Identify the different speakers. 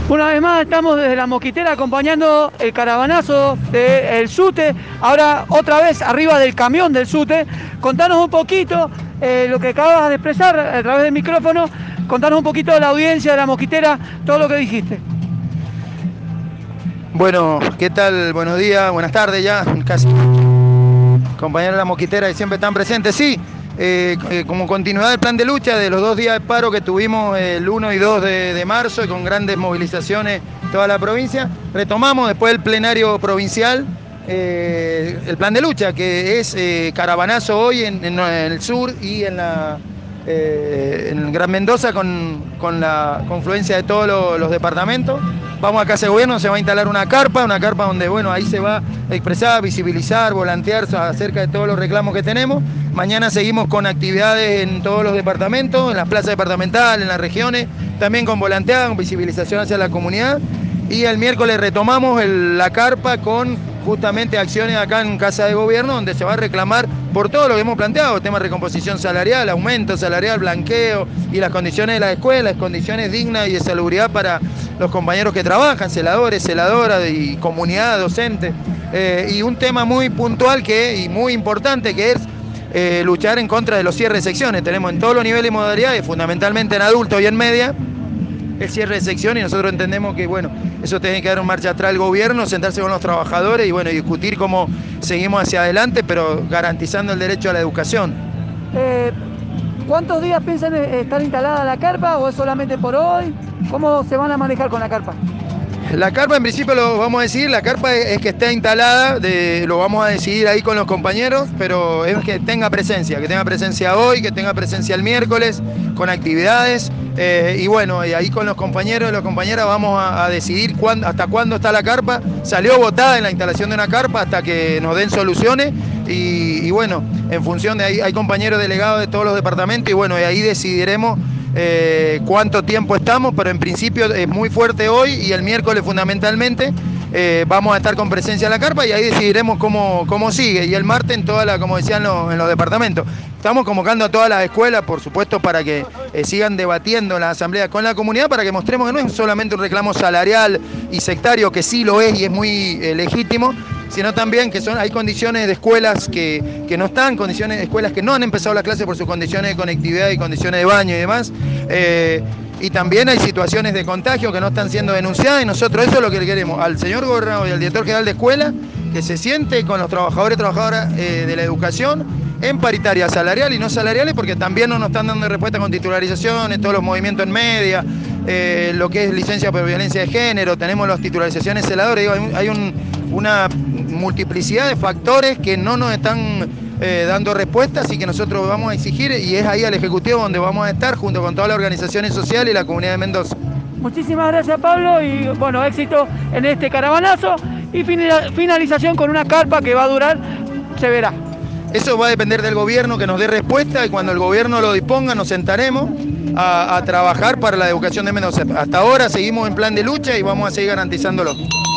Speaker 1: Una vez más estamos desde la Mosquitera acompañando el caravanazo del SUTE, ahora otra vez arriba del camión del SUTE. Contanos un poquito lo que acabas de expresar a través del micrófono, contanos un poquito de la audiencia de la Mosquitera, todo lo que dijiste.
Speaker 2: Bueno, ¿qué tal? Buenos días, buenas tardes ya, casi. Compañeros de la Mosquitera que siempre están presentes, sí. Como continuidad del plan de lucha de los 2 días de paro que tuvimos el 1 y 2 de marzo y con grandes movilizaciones en toda la provincia, retomamos después del plenario provincial el plan de lucha, que es caravanazo hoy en el sur y en Gran Mendoza con la confluencia de todos los departamentos. Vamos a Casa de Gobierno, se va a instalar una carpa donde, bueno, ahí se va a expresar, visibilizar, volantear acerca de todos los reclamos que tenemos. Mañana seguimos con actividades en todos los departamentos, en las plazas departamentales, en las regiones, también con volanteada, con visibilización hacia la comunidad. Y el miércoles retomamos la carpa con justamente acciones acá en Casa de Gobierno, donde se va a reclamar por todo lo que hemos planteado, temas de recomposición salarial, aumento salarial, blanqueo y las condiciones de la escuela, las condiciones dignas y de salubridad para los compañeros que trabajan, celadores, celadoras y comunidad docente. Y un tema muy puntual y muy importante que es luchar en contra de los cierres de secciones. Tenemos en todos los niveles y modalidades, fundamentalmente en adultos y en media, el cierre de sección, y nosotros entendemos que, bueno, eso tiene que dar un marcha atrás el gobierno, sentarse con los trabajadores y, bueno, discutir cómo seguimos hacia adelante, pero garantizando el derecho a la educación.
Speaker 1: ¿Cuántos días piensan estar instalada la carpa o es solamente por hoy? ¿Cómo se van a manejar con la carpa?
Speaker 2: La carpa, en principio, lo vamos a decidir, la carpa es que esté instalada, lo vamos a decidir ahí con los compañeros, pero es que tenga presencia hoy, que tenga presencia el miércoles, con actividades, y bueno, y ahí con los compañeros y las compañeras vamos a decidir hasta cuándo está la carpa. Salió votada en la instalación de una carpa hasta que nos den soluciones, y bueno, en función de ahí, hay compañeros delegados de todos los departamentos, y bueno, y ahí decidiremos cuánto tiempo estamos, pero en principio es muy fuerte hoy y el miércoles fundamentalmente vamos a estar con presencia en la carpa y ahí decidiremos cómo sigue, y el martes como decían en los departamentos. Estamos convocando a todas las escuelas, por supuesto, para que sigan debatiendo en la asamblea con la comunidad, para que mostremos que no es solamente un reclamo salarial y sectario, que sí lo es y es muy legítimo, sino también que hay condiciones de escuelas que no están, condiciones de escuelas que no han empezado las clases por sus condiciones de conectividad y condiciones de baño y demás. Y también hay situaciones de contagio que no están siendo denunciadas, y nosotros eso es lo que le queremos al señor gobernador y al director general de escuela, que se siente con los trabajadores y trabajadoras de la educación en paritaria salarial y no salariales, porque también no nos están dando respuesta con titularizaciones, todos los movimientos en media, lo que es licencia por violencia de género, tenemos las titularizaciones celadores, hay una multiplicidad de factores que no nos están dando respuestas y que nosotros vamos a exigir, y es ahí al Ejecutivo donde vamos a estar junto con todas las organizaciones sociales y la comunidad de Mendoza.
Speaker 1: Muchísimas gracias, Pablo, y bueno, éxito en este caravanazo y finalización con una carpa que va a durar, se verá.
Speaker 2: Eso va a depender del gobierno que nos dé respuesta, y cuando el gobierno lo disponga nos sentaremos a trabajar para la educación de Mendoza. Hasta ahora seguimos en plan de lucha y vamos a seguir garantizándolo.